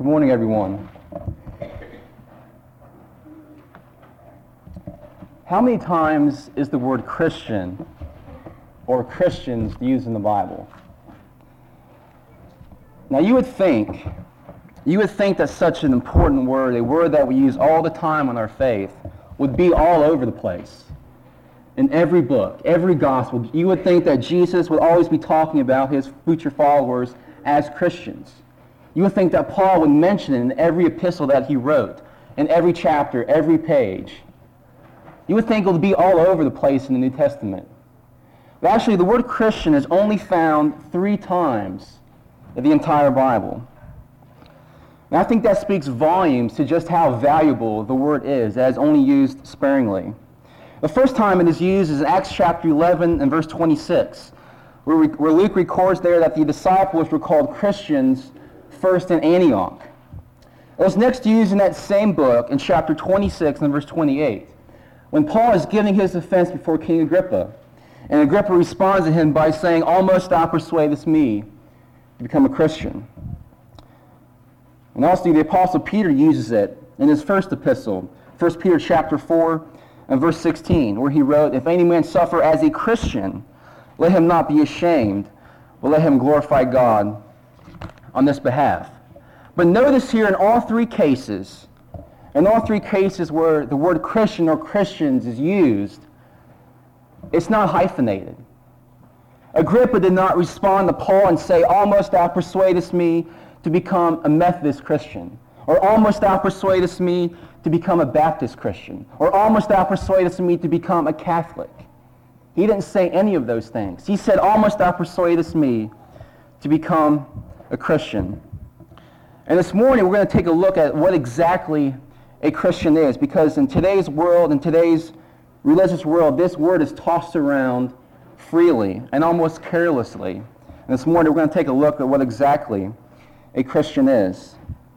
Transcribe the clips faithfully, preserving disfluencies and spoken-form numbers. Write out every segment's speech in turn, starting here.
Good morning, everyone. How many times is the word Christian or Christians used in the Bible? Now, you would think, you would think that such an important word, a word that we use all the time in our faith, would be all over the place. In every book, every gospel, you would think that Jesus would always be talking about his future followers as Christians. You would think that Paul would mention it in every epistle that he wrote, in every chapter, every page. You would think it would be all over the place in the New Testament. But actually, the word Christian is only found three times in the entire Bible. And I think that speaks volumes to just how valuable the word is, as only used sparingly. The first time it is used is in Acts chapter eleven and verse twenty-six, where, we, where Luke records there that the disciples were called Christians first in Antioch. It was next used in that same book in chapter twenty-six and verse twenty-eight, when Paul is giving his defense before King Agrippa. And Agrippa responds to him by saying, "Almost thou persuadest me to become a Christian." And also the Apostle Peter uses it in his first epistle, First Peter chapter four and verse sixteen, where he wrote, "If any man suffer as a Christian, let him not be ashamed, but let him glorify God on this behalf." But notice here in all three cases, in all three cases where the word Christian or Christians is used, it's not hyphenated. Agrippa did not respond to Paul and say, "Almost thou persuadest me to become a Methodist Christian," or "Almost thou persuadest me to become a Baptist Christian," or "Almost thou persuadest me to become a Catholic." He didn't say any of those things. He said, "Almost thou persuadest me to become a Christian." And this morning we're going to take a look at what exactly a Christian is, because in today's world, in today's religious world, this word is tossed around freely and almost carelessly. And this morning we're going to take a look at what exactly a Christian is.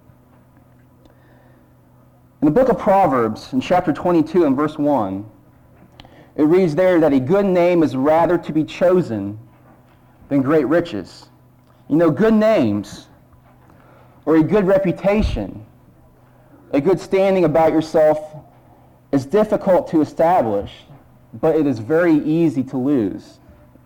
In the book of Proverbs, in chapter twenty-two and verse one, it reads there that a good name is rather to be chosen than great riches. You know, good names, or a good reputation, a good standing about yourself, is difficult to establish, but it is very easy to lose.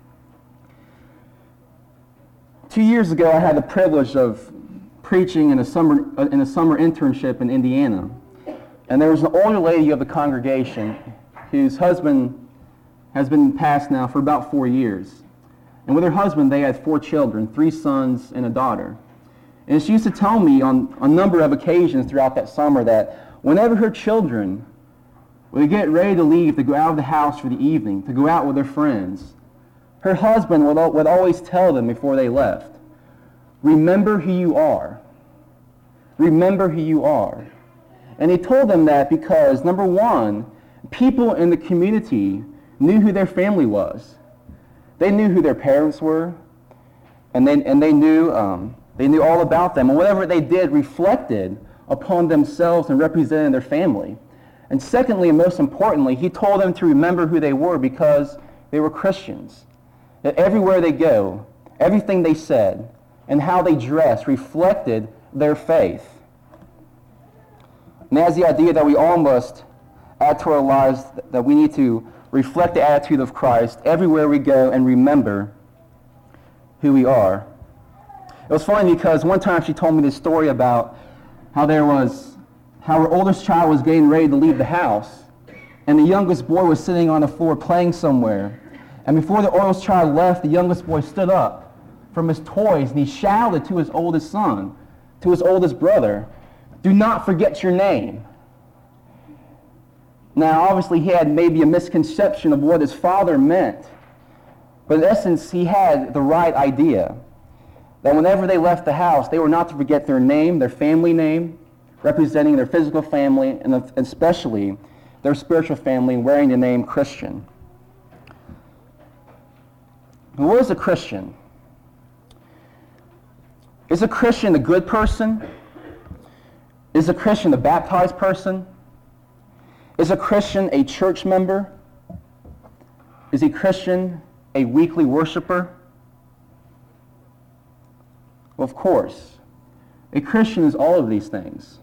Two years ago, I had the privilege of preaching in a summer in a summer internship in Indiana, and there was an older lady of the congregation whose husband has been passed now for about four years. And with her husband, they had four children, three sons and a daughter. And she used to tell me on a number of occasions throughout that summer that whenever her children would get ready to leave to go out of the house for the evening, to go out with their friends, her husband would, would always tell them before they left, "Remember who you are. Remember who you are." And he told them that because, number one, people in the community knew who their family was. They knew who their parents were, and they and they knew um, they knew all about them, and whatever they did reflected upon themselves and represented their family. And secondly, and most importantly, he told them to remember who they were because they were Christians. That everywhere they go, everything they said, and how they dressed reflected their faith. And that's the idea that we all must add to our lives, that we need to reflect the attitude of Christ everywhere we go and remember who we are. It was funny because one time she told me this story about how there was, how her oldest child was getting ready to leave the house, and the youngest boy was sitting on the floor playing somewhere. And before the oldest child left, the youngest boy stood up from his toys and he shouted to his oldest son, to his oldest brother, "Do not forget your name." Now, obviously, he had maybe a misconception of what his father meant, but in essence, he had the right idea, that whenever they left the house, they were not to forget their name, their family name, representing their physical family, and especially their spiritual family, wearing the name Christian. And what is a Christian? Is a Christian a good person? Is a Christian a baptized person? Is a Christian a church member? Is a Christian a weekly worshiper? Well, of course. A Christian is all of these things.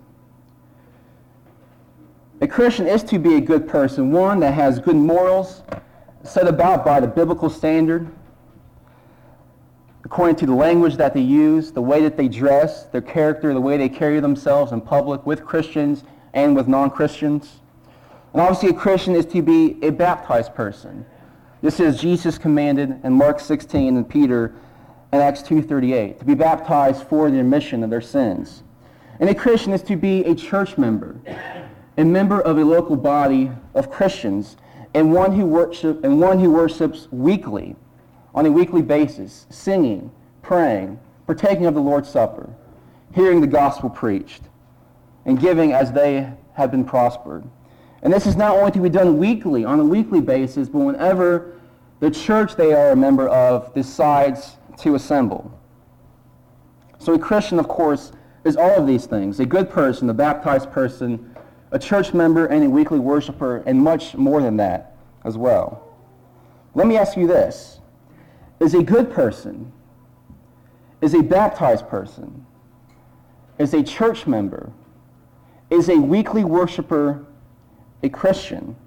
A Christian is to be a good person, one that has good morals set about by the biblical standard, according to the language that they use, the way that they dress, their character, the way they carry themselves in public with Christians and with non-Christians. And obviously a Christian is to be a baptized person. This is Jesus commanded in Mark sixteen and Peter in Acts two thirty-eight, to be baptized for the remission of their sins. And a Christian is to be a church member, a member of a local body of Christians, and one who worship and one who worships weekly, on a weekly basis, singing, praying, partaking of the Lord's Supper, hearing the gospel preached, and giving as they have been prospered. And this is not only to be done weekly, on a weekly basis, but whenever the church they are a member of decides to assemble. So a Christian, of course, is all of these things: a good person, a baptized person, a church member, and a weekly worshiper, and much more than that as well. Let me ask you this. Is a good person, is a baptized person, is a church member, is a weekly worshiper a Christian?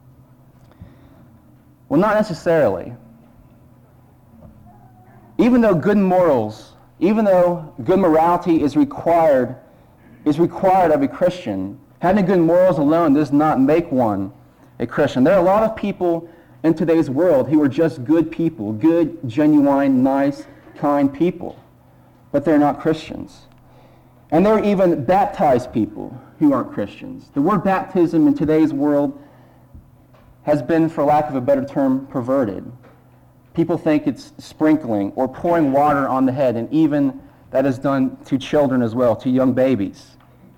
Well, not necessarily. Even though good morals, even though good morality is required, is required of a Christian, having good morals alone does not make one a Christian. There are a lot of people in today's world who are just good people, good, genuine, nice, kind people, but they're not Christians. And there are even baptized people who aren't Christians. The word baptism in today's world has been, for lack of a better term, perverted. People think it's sprinkling or pouring water on the head, and even that is done to children as well, to young babies.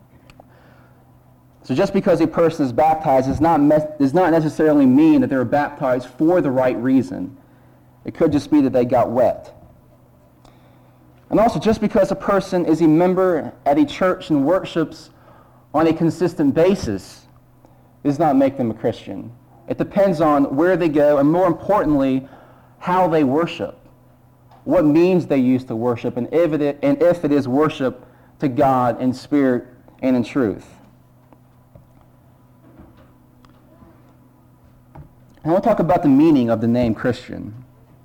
So just because a person is baptized does not, me- does not necessarily mean that they were baptized for the right reason. It could just be that they got wet. And also, just because a person is a member at a church and worships on a consistent basis does not make them a Christian. It depends on where they go, and more importantly, how they worship, what means they use to worship, and if it, and if it is worship to God in spirit and in truth. I want to talk about the meaning of the name Christian.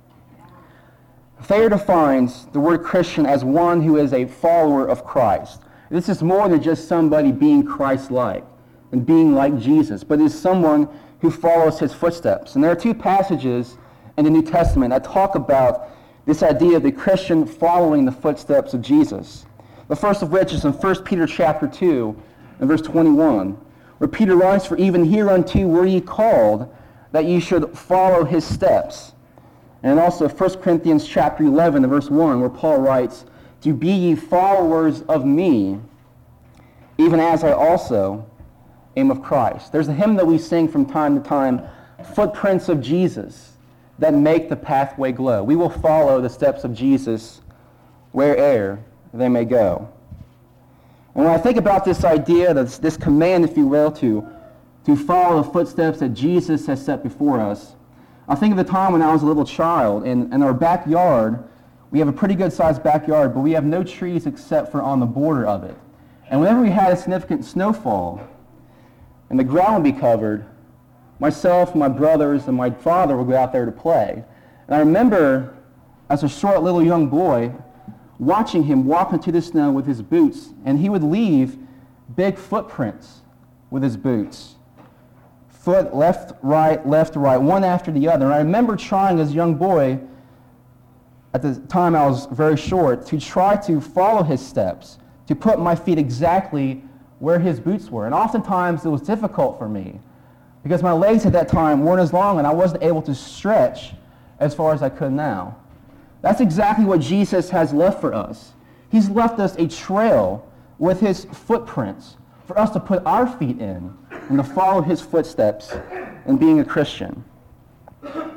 Thayer defines the word Christian as one who is a follower of Christ. This is more than just somebody being Christ-like and being like Jesus, but it is someone who follows his footsteps. And there are two passages in the New Testament that talk about this idea of the Christian following the footsteps of Jesus. The first of which is in First Peter chapter two and verse twenty-one, where Peter writes, "For even hereunto were ye called, that ye should follow his steps." And also First Corinthians chapter eleven and verse one, where Paul writes, "To be ye followers of me, even as I also am of Christ." There's a hymn that we sing from time to time, "Footprints of Jesus that make the pathway glow." We will follow the steps of Jesus where'er they may go. And when I think about this idea, this, this command, if you will, to, to follow the footsteps that Jesus has set before us, I think of the time when I was a little child. In, in our backyard, we have a pretty good sized backyard, but we have no trees except for on the border of it. And whenever we had a significant snowfall and the ground would be covered, myself, my brothers, and my father would go out there to play. And I remember, as a short little young boy, watching him walk into the snow with his boots, and he would leave big footprints with his boots. Foot, left, right, left, right, one after the other. And I remember trying as a young boy, at the time I was very short, to try to follow his steps, to put my feet exactly where his boots were. And oftentimes it was difficult for me, because my legs at that time weren't as long and I wasn't able to stretch as far as I could now. That's exactly what Jesus has left for us. He's left us a trail with his footprints for us to put our feet in and to follow his footsteps in being a Christian. And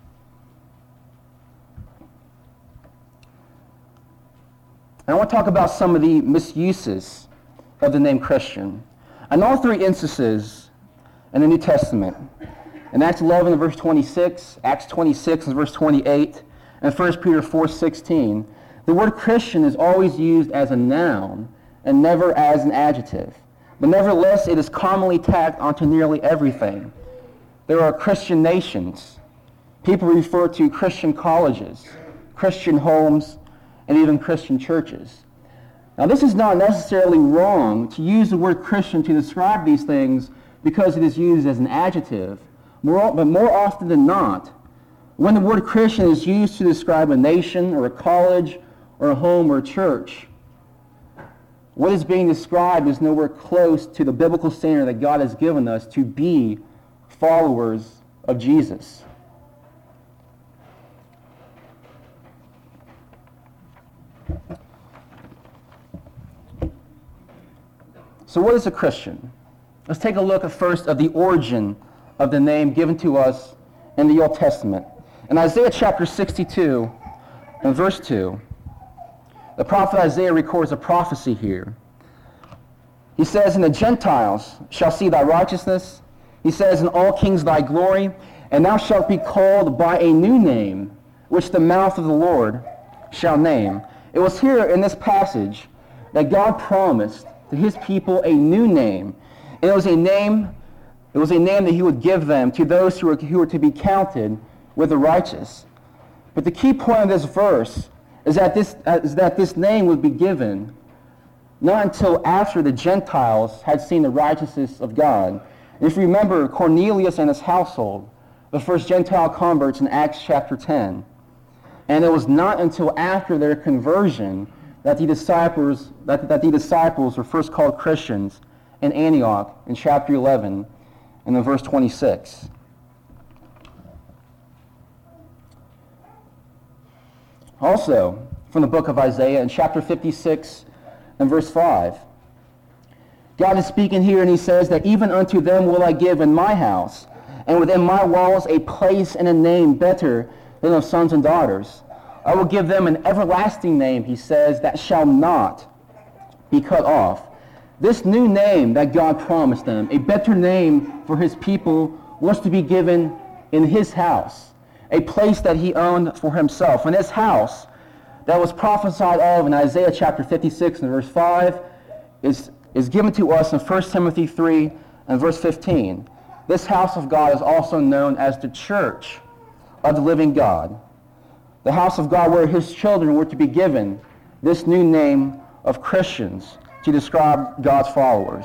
I want to talk about some of the misuses of the name Christian. In all three instances in the New Testament, in Acts eleven and verse twenty-six, Acts twenty-six and verse twenty-eight, and First Peter four sixteen, The word Christian is always used as a noun and never as an adjective. But nevertheless, it is commonly tacked onto nearly everything. There are Christian nations. People refer to Christian colleges, Christian homes, and even Christian churches. Now, this is not necessarily wrong to use the word Christian to describe these things because it is used as an adjective. More, but more often than not, when the word Christian is used to describe a nation or a college or a home or a church, what is being described is nowhere close to the biblical standard that God has given us to be followers of Jesus. So what is a Christian? Let's take a look at first of the origin of the name given to us in the Old Testament. In Isaiah chapter sixty-two and verse two, the prophet Isaiah records a prophecy here. He says, "And the Gentiles shall see thy righteousness." He says, "And all kings thy glory, and thou shalt be called by a new name, which the mouth of the Lord shall name." It was here in this passage that God promised to his people a new name. And it was a name, it was a name that he would give them to those who were, who were to be counted with the righteous. But the key point of this verse is that this, uh, is that this name would be given not until after the Gentiles had seen the righteousness of God. And if you remember, Cornelius and his household, the first Gentile converts in Acts chapter ten. And it was not until after their conversion that the disciples that, that the disciples were first called Christians in Antioch in chapter eleven and in verse twenty-six. Also, from the book of Isaiah in chapter fifty-six and verse five, God is speaking here and he says that even unto them will I give in my house and within my walls a place and a name better than of sons and daughters. I will give them an everlasting name, he says, that shall not be cut off. This new name that God promised them, a better name for his people, was to be given in his house, a place that he owned for himself. And this house that was prophesied of in Isaiah chapter fifty-six and verse five is, is given to us in First Timothy three and verse fifteen. This house of God is also known as the church of the living God. The house of God where his children were to be given this new name of Christians to describe God's followers.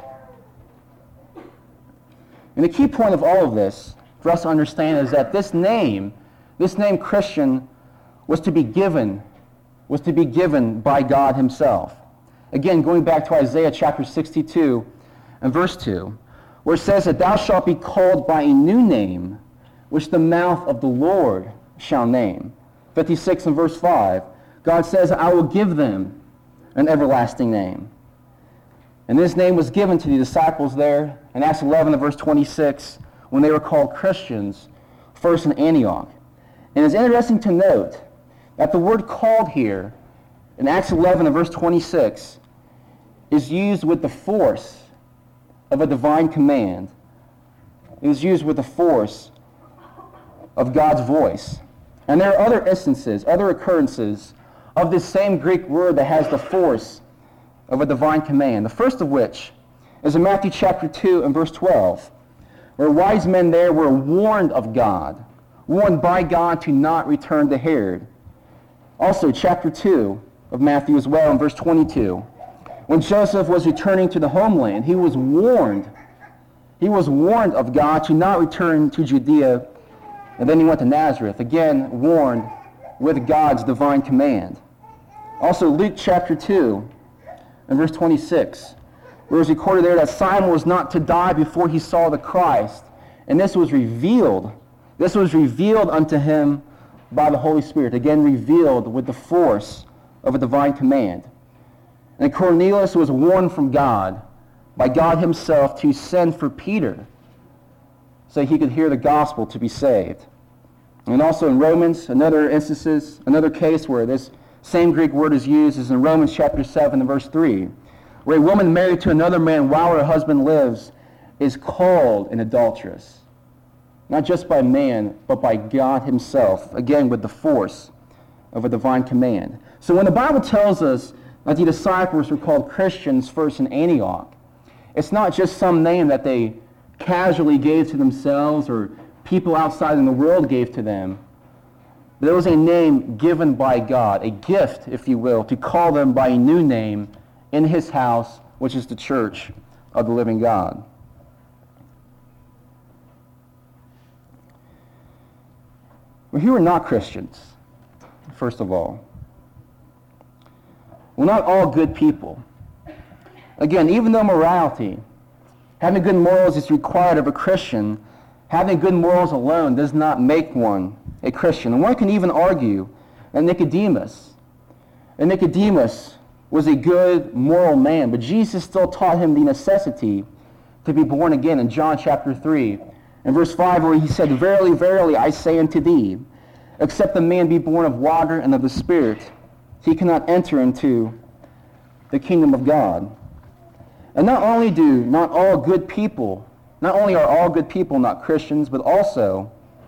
And the key point of all of this for us to understand is that this name, this name Christian, was to be given, was to be given by God himself. Again, going back to Isaiah chapter sixty-two and verse two, where it says that thou shalt be called by a new name, which the mouth of the Lord shall name. fifty-six and verse five, God says, I will give them an everlasting name. And this name was given to the disciples there in Acts eleven and verse twenty-six when they were called Christians, first in Antioch. And it's interesting to note that the word called here in Acts eleven and verse twenty-six is used with the force of a divine command. It is used with the force of God's voice. And there are other instances, other occurrences of this same Greek word that has the force of a divine command. The first of which is in Matthew chapter two and verse twelve, where wise men there were warned of God, warned by God to not return to Herod. Also, chapter two of Matthew as well, in verse twenty-two, when Joseph was returning to the homeland, he was warned. He was warned of God to not return to Judea, and then he went to Nazareth, again warned with God's divine command. Also, Luke chapter two and verse twenty-six, where it was recorded there that Simon was not to die before he saw the Christ, and this was revealed. This was revealed unto him by the Holy Spirit, again revealed with the force of a divine command. And Cornelius was warned from God, by God himself, to send for Peter so he could hear the gospel to be saved. And also in Romans, another instances, another case where this same Greek word is used is in Romans chapter seven and verse three, where a woman married to another man while her husband lives is called an adulteress. Not just by man, but by God himself, again with the force of a divine command. So when the Bible tells us that the disciples were called Christians first in Antioch, it's not just some name that they casually gave to themselves or people outside in the world gave to them. There was a name given by God, a gift, if you will, to call them by a new name in his house, which is the church of the living God. Well, who are not Christians, first of all? Well, not all good people. Again, even though morality, having good morals is required of a Christian, having good morals alone does not make one a Christian. And one can even argue that Nicodemus, and Nicodemus was a good moral man, but Jesus still taught him the necessity to be born again in John chapter three. In verse five, where he said, "Verily, verily, I say unto thee, except a man be born of water and of the Spirit, he cannot enter into the kingdom of God." And not only do not all good people, not only are all good people not Christians, but also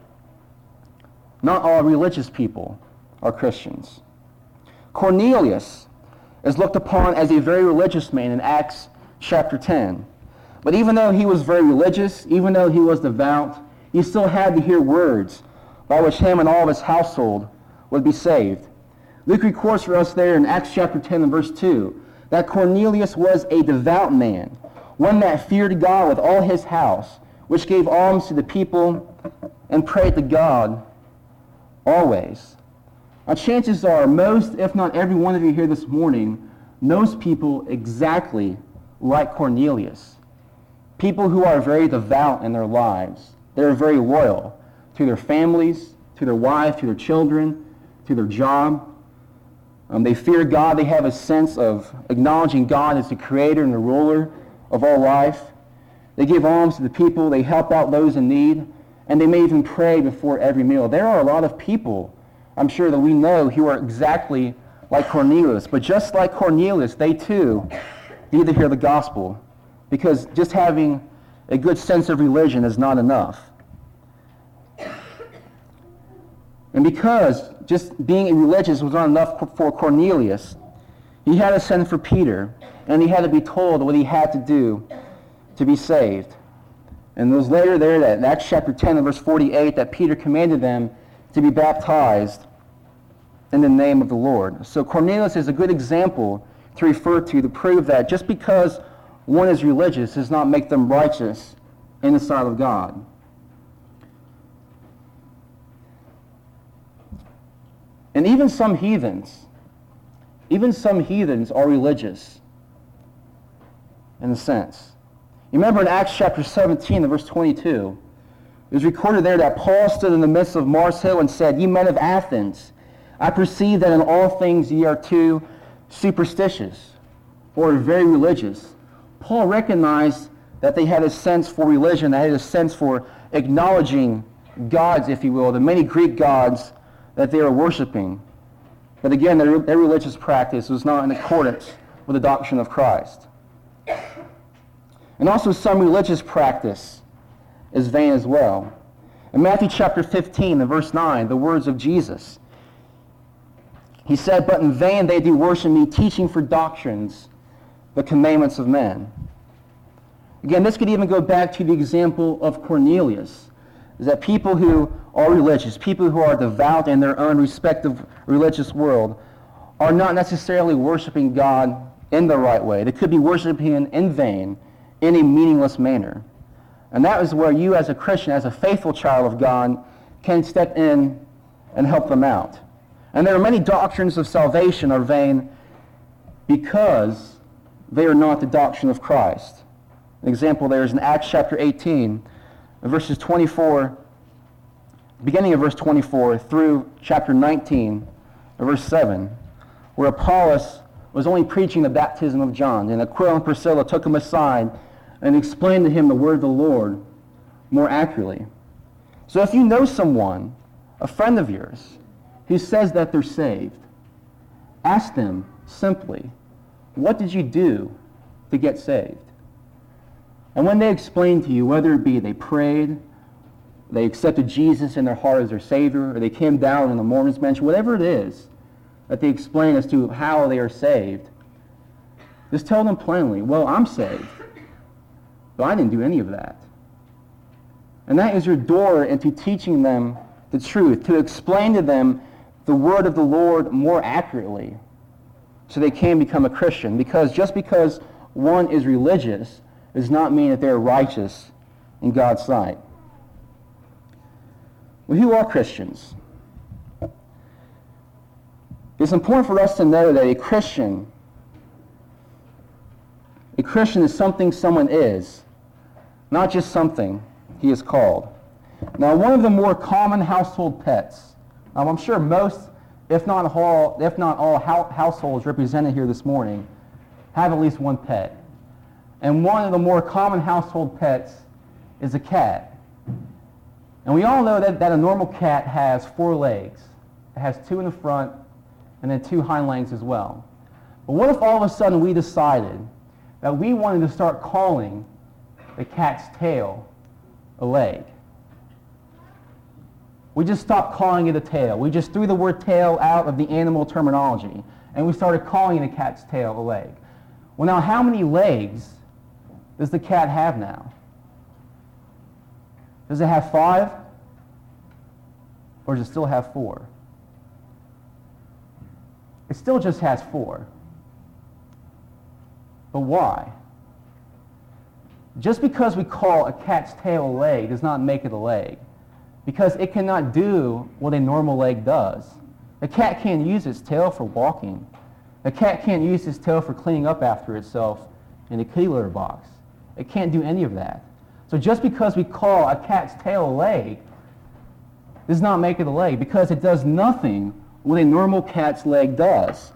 not all religious people are Christians. Cornelius is looked upon as a very religious man in Acts chapter ten. But even though he was very religious, even though he was devout, he still had to hear words by which him and all of his household would be saved. Luke records for us there in Acts chapter ten and verse two that Cornelius was a devout man, one that feared God with all his house, which gave alms to the people and prayed to God always. Now, chances are most, if not every one of you here this morning, knows people exactly like Cornelius. People who are very devout in their lives. They're very loyal to their families, to their wives, to their children, to their job. Um, they fear God. They have a sense of acknowledging God as the creator and the ruler of all life. They give alms to the people. They help out those in need. And they may even pray before every meal. There are a lot of people, I'm sure, that we know who are exactly like Cornelius. But just like Cornelius, they too need to hear the gospel. Because just having a good sense of religion is not enough. And because just being religious was not enough for Cornelius, he had to send for Peter, and he had to be told what he had to do to be saved. And it was later there that in Acts chapter ten and verse forty-eight that Peter commanded them to be baptized in the name of the Lord. So Cornelius is a good example to refer to to prove that just because one is religious does not make them righteous in the sight of God. And even some heathens, even some heathens are religious in a sense. You remember in Acts chapter seventeen and verse twenty-two, it was recorded there that Paul stood in the midst of Mars Hill and said, "Ye men of Athens, I perceive that in all things ye are too superstitious," or very religious. Paul recognized that they had a sense for religion, they had a sense for acknowledging gods, if you will, the many Greek gods that they were worshiping. But again, their, their religious practice was not in accordance with the doctrine of Christ. And also some religious practice is vain as well. In Matthew chapter fifteen, and verse nine, the words of Jesus, he said, "But in vain they do worship me, teaching for doctrines the commandments of men." Again, this could even go back to the example of Cornelius, is that people who are religious, people who are devout in their own respective religious world, are not necessarily worshiping God in the right way. They could be worshiping Him in vain, in a meaningless manner. And that is where you as a Christian, as a faithful child of God, can step in and help them out. And there are many doctrines of salvation are vain because they are not the doctrine of Christ. An example there is in Acts chapter eighteen, verses twenty-four, beginning of verse twenty-four through chapter nineteen, verse seven, where Apollos was only preaching the baptism of John, and Aquila and Priscilla took him aside and explained to him the word of the Lord more accurately. So if you know someone, a friend of yours, who says that they're saved, ask them simply, what did you do to get saved? And when they explain to you, whether it be they prayed, they accepted Jesus in their heart as their Savior, or they came down on the Mormon's bench, whatever it is, that they explain as to how they are saved, just tell them plainly, well, I'm saved, but I didn't do any of that. And that is your door into teaching them the truth, to explain to them the word of the Lord more accurately so they can become a Christian. Because just because one is religious does not mean that they are righteous in God's sight. Well, who are Christians? It's important for us to know that a Christian, a Christian is something someone is, not just something he is called. Now, one of the more common household pets, um, I'm sure most, if not all, if not all ho- households represented here this morning, have at least one pet. And one of the more common household pets is a cat. And we all know that, that a normal cat has four legs. It has two in the front and then two hind legs as well. But what if all of a sudden we decided that we wanted to start calling the cat's tail a leg? We just stopped calling it a tail. We just threw the word tail out of the animal terminology, and we started calling the cat's tail a leg. Well, now, how many legs does the cat have now? Does it have five? Or does it still have four? It still just has four. But why? Just because we call a cat's tail a leg does not make it a leg, because it cannot do what a normal leg does. A cat can't use its tail for walking. A cat can't use its tail for cleaning up after itself in a kitty litter box. It can't do any of that. So just because we call a cat's tail a leg does not make it a leg, because it does nothing what a normal cat's leg does.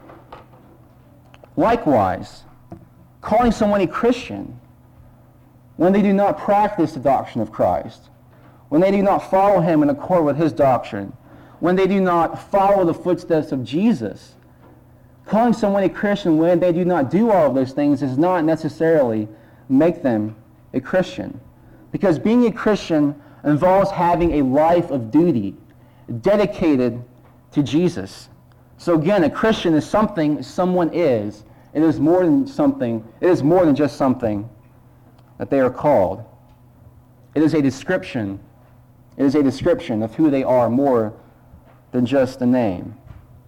Likewise, calling someone a Christian when they do not practice the doctrine of Christ, when they do not follow him in accord with his doctrine, when they do not follow the footsteps of Jesus, calling someone a Christian when they do not do all of those things does not necessarily make them a Christian. Because being a Christian involves having a life of duty dedicated to Jesus. So again, a Christian is something someone is. It is more than something, it is more than just something that they are called. It is a description. It is a description of who they are more than just a name.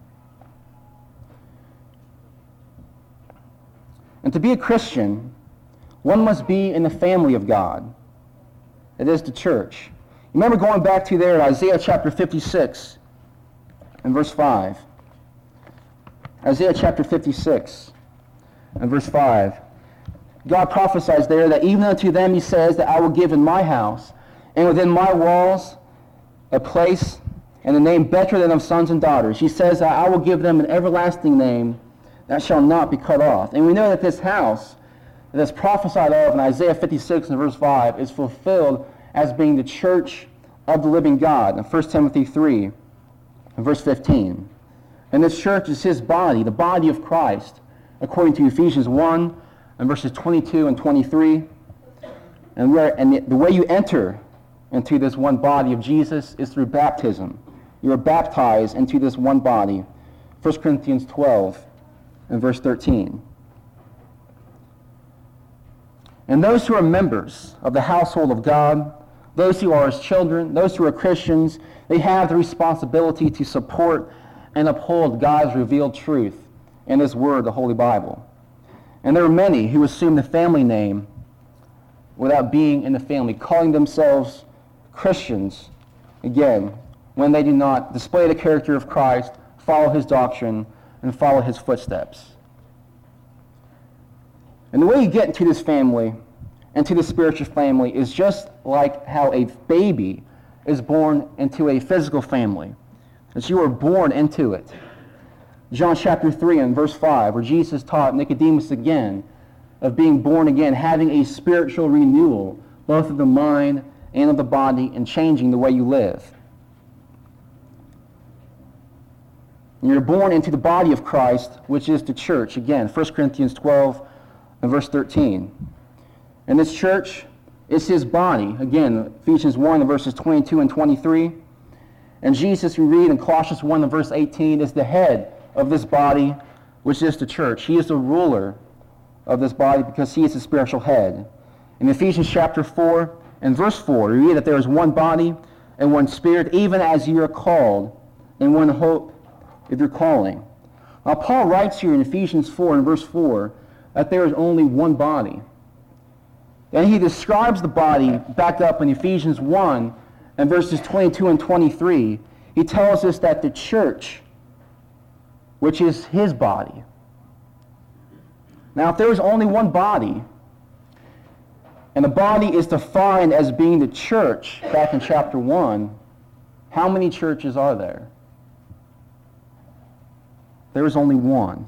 And to be a Christian, one must be in the family of God. It is the church. Remember going back to there, Isaiah chapter fifty-six and verse five. Isaiah chapter fifty-six and verse five. God prophesies there that even unto them he says that I will give in my house and within my walls a place and a name better than of sons and daughters. He says that I will give them an everlasting name that shall not be cut off. And we know that this house that is prophesied of in Isaiah fifty-six and verse five is fulfilled as being the church of the living God in First Timothy three and verse fifteen. And this church is his body, the body of Christ, according to Ephesians one and verses twenty-two and twenty-three. And, where, and the, the way you enter into this one body of Jesus is through baptism. You are baptized into this one body. First Corinthians twelve and verse thirteen. And those who are members of the household of God, those who are his children, those who are Christians, they have the responsibility to support and uphold God's revealed truth in his word, the Holy Bible. And there are many who assume the family name without being in the family, calling themselves Christians, again, when they do not display the character of Christ, follow his doctrine, and follow his footsteps. And the way you get into this family, into the spiritual family, is just like how a baby is born into a physical family, that you are born into it. John chapter three and verse five, where Jesus taught Nicodemus again of being born again, having a spiritual renewal, both of the mind and of the body, and changing the way you live. And you're born into the body of Christ, which is the church. Again, First Corinthians twelve and verse thirteen. And this church is his body. Again, Ephesians one and verses twenty-two and twenty-three. And Jesus, we read in Colossians one and verse eighteen, is the head of this body, which is the church. He is the ruler of this body because he is the spiritual head. In Ephesians chapter four and verse four, we read that there is one body and one spirit, even as you are called, in one hope of your calling. Now, Paul writes here in Ephesians four and verse four that there is only one body. And he describes the body back up in Ephesians one and verses twenty-two and twenty-three. He tells us that the church, which is his body. Now, if there is only one body, and the body is defined as being the church back in chapter one, how many churches are there? There is only one.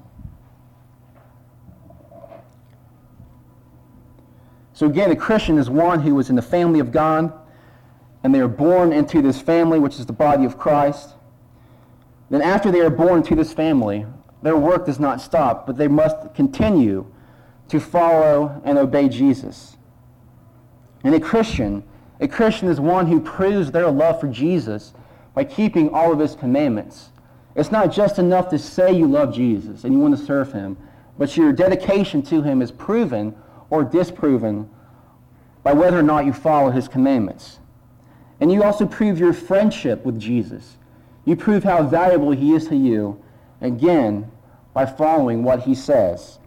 So again, a Christian is one who is in the family of God, and they are born into this family, which is the body of Christ. Then after they are born into this family, their work does not stop, but they must continue to follow and obey Jesus. And a Christian, a Christian is one who proves their love for Jesus by keeping all of his commandments. It's not just enough to say you love Jesus and you want to serve him, but your dedication to him is proven or disproven by whether or not you follow his commandments. And you also prove your friendship with Jesus. You prove how valuable he is to you, again, by following what he says.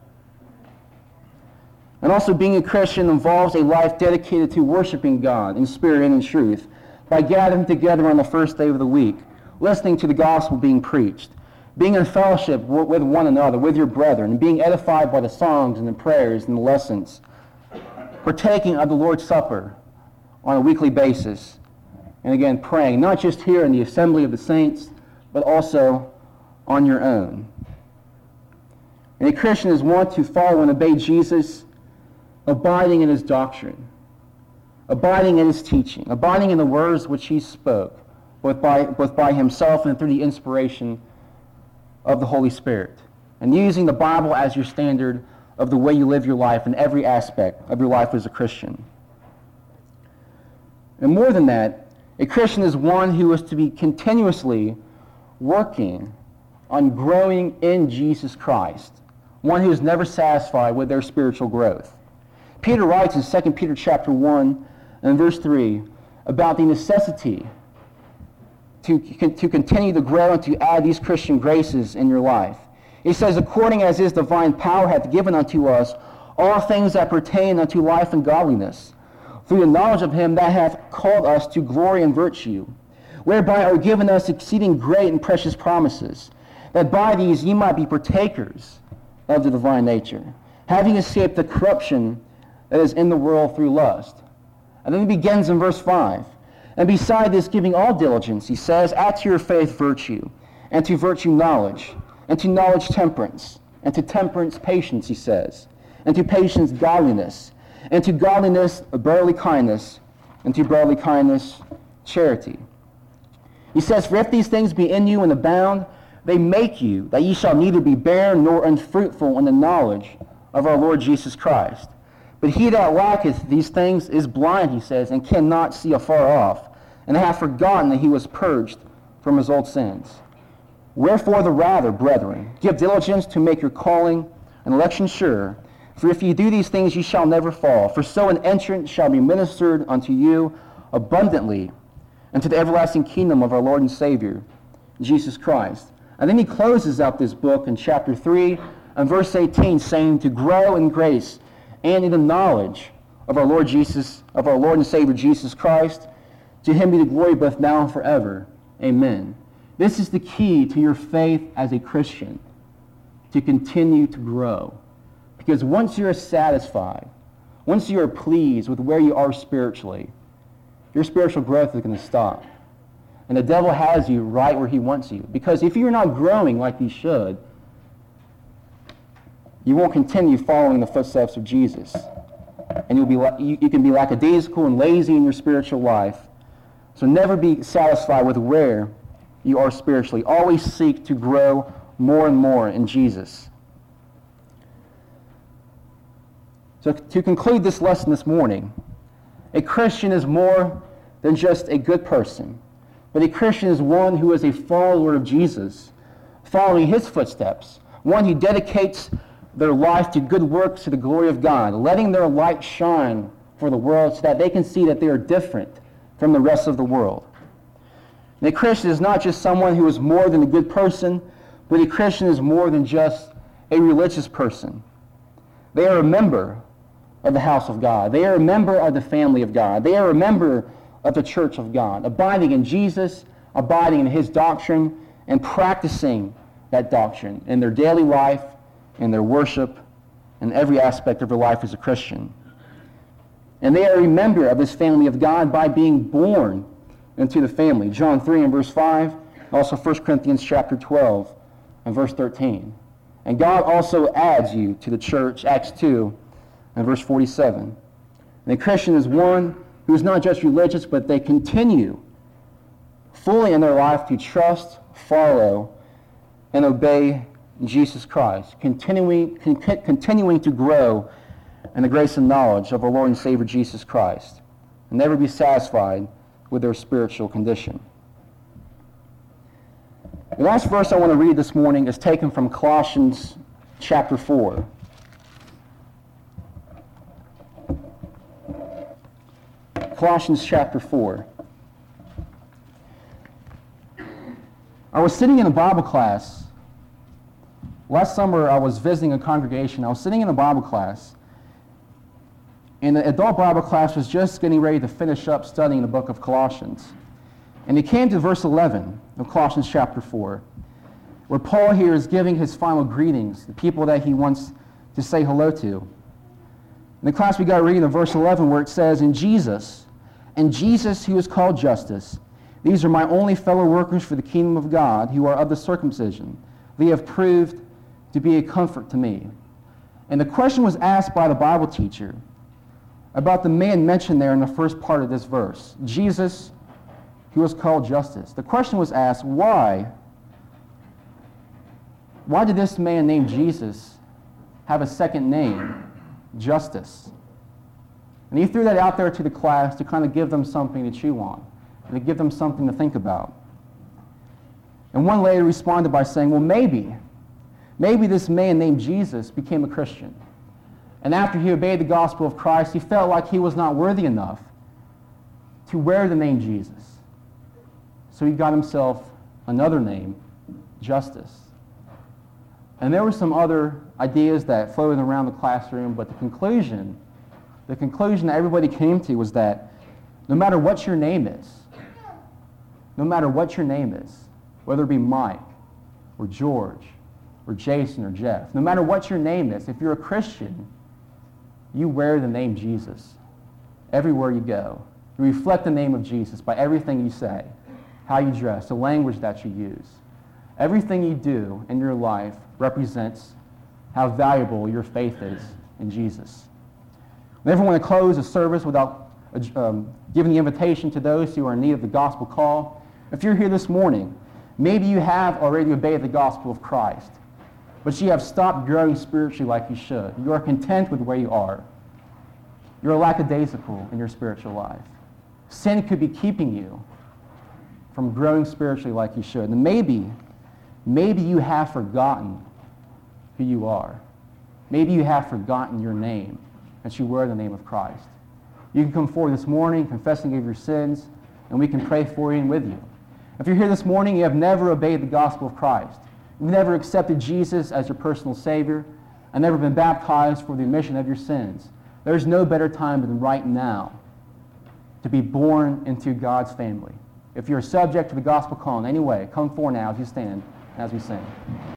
And also being a Christian involves a life dedicated to worshiping God in spirit and in truth by gathering together on the first day of the week, listening to the gospel being preached, being in fellowship with one another, with your brethren, and being edified by the songs and the prayers and the lessons, partaking of the Lord's Supper on a weekly basis, and again, praying, not just here in the assembly of the saints, but also on your own. And a Christian is one to follow and obey Jesus, abiding in his doctrine, abiding in his teaching, abiding in the words which he spoke, both by, both by himself and through the inspiration of the Holy Spirit, and using the Bible as your standard of the way you live your life in every aspect of your life as a Christian. And more than that, a Christian is one who is to be continuously working on growing in Jesus Christ, one who is never satisfied with their spiritual growth. Peter writes in Second Peter chapter one and verse three about the necessity To, to continue to grow and to add these Christian graces in your life. He says, according as his divine power hath given unto us all things that pertain unto life and godliness, through the knowledge of him that hath called us to glory and virtue, whereby are given us exceeding great and precious promises, that by these ye might be partakers of the divine nature, having escaped the corruption that is in the world through lust. And then he begins in verse five. And beside this, giving all diligence, he says, add to your faith virtue, and to virtue knowledge, and to knowledge temperance, and to temperance patience, he says, and to patience godliness, and to godliness brotherly kindness, and to brotherly kindness charity. He says, for if these things be in you and abound, they make you that ye shall neither be barren nor unfruitful in the knowledge of our Lord Jesus Christ. But he that lacketh these things is blind, he says, and cannot see afar off, and hath forgotten that he was purged from his old sins. Wherefore the rather, brethren, give diligence to make your calling and election sure. For if ye do these things, ye shall never fall. For so an entrance shall be ministered unto you abundantly into the everlasting kingdom of our Lord and Savior, Jesus Christ. And then he closes out this book in chapter three and verse eighteen, saying, to grow in grace and in the knowledge of our Lord Jesus, of our Lord and Savior Jesus Christ. To him be the glory both now and forever. Amen. This is the key to your faith as a Christian, to continue to grow. Because once you're satisfied, once you are pleased with where you are spiritually, your spiritual growth is going to stop. And the devil has you right where he wants you. Because if you're not growing like you should, you won't continue following the footsteps of Jesus. And you'll be you, you can be lackadaisical and lazy in your spiritual life. So never be satisfied with where you are spiritually. Always seek to grow more and more in Jesus. So to conclude this lesson this morning, a Christian is more than just a good person, but a Christian is one who is a follower of Jesus, following his footsteps, one who dedicates their life to good works to the glory of God, letting their light shine for the world so that they can see that they are different from the rest of the world. And a Christian is not just someone who is more than a good person, but a Christian is more than just a religious person. They are a member of the house of God. They are a member of the family of God. They are a member of the church of God, abiding in Jesus, abiding in his doctrine, and practicing that doctrine in their daily life, in their worship, in every aspect of their life as a Christian. And they are a member of this family of God by being born into the family. John three and verse five, also First Corinthians chapter twelve and verse thirteen. And God also adds you to the church, Acts two and verse forty-seven. And a Christian is one who is not just religious, but they continue fully in their life to trust, follow, and obey Jesus Christ, continuing, con- continuing to grow in the grace and knowledge of our Lord and Savior Jesus Christ, and never be satisfied with their spiritual condition. The last verse I want to read this morning is taken from Colossians chapter four. Colossians chapter four. I was sitting in a Bible class. Last summer I was visiting a congregation. I was sitting in a Bible class, and the adult Bible class was just getting ready to finish up studying the book of Colossians. And it came to verse eleven of Colossians chapter four, where Paul here is giving his final greetings, the people that he wants to say hello to. In the class we got reading in verse eleven where it says, In Jesus, and Jesus who is called Justice, these are my only fellow workers for the kingdom of God, who are of the circumcision. They have proved to be a comfort to me. And the question was asked by the Bible teacher about the man mentioned there in the first part of this verse, Jesus, who was called Justice. The question was asked, why? Why did this man named Jesus have a second name, Justice? And he threw that out there to the class to kind of give them something to chew on and to give them something to think about. And one lady responded by saying, well, maybe, maybe this man named Jesus became a Christian. And after he obeyed the gospel of Christ, he felt like he was not worthy enough to wear the name Jesus. So he got himself another name, Justice. And there were some other ideas that floated around the classroom, but the conclusion, the conclusion that everybody came to was that no matter what your name is, no matter what your name is, whether it be Mike or George or Jason or Jeff, no matter what your name is, if you're a Christian, you wear the name Jesus everywhere you go. You reflect the name of Jesus by everything you say, how you dress, the language that you use. Everything you do in your life represents how valuable your faith is in Jesus. I never want to close a service without um, giving the invitation to those who are in need of the gospel call. If you're here this morning, maybe you have already obeyed the gospel of Christ, but you have stopped growing spiritually like you should. You are content with where you are. You're lackadaisical in your spiritual life. Sin could be keeping you from growing spiritually like you should. And maybe, maybe you have forgotten who you are. Maybe you have forgotten your name, that you wear the name of Christ. You can come forward this morning confessing of your sins, and we can pray for you and with you. If you're here this morning, you have never obeyed the gospel of Christ. You've never accepted Jesus as your personal Savior, and never been baptized for the remission of your sins. There's no better time than right now to be born into God's family. If you're subject to the gospel call in any way, come forward now as you stand, as we sing.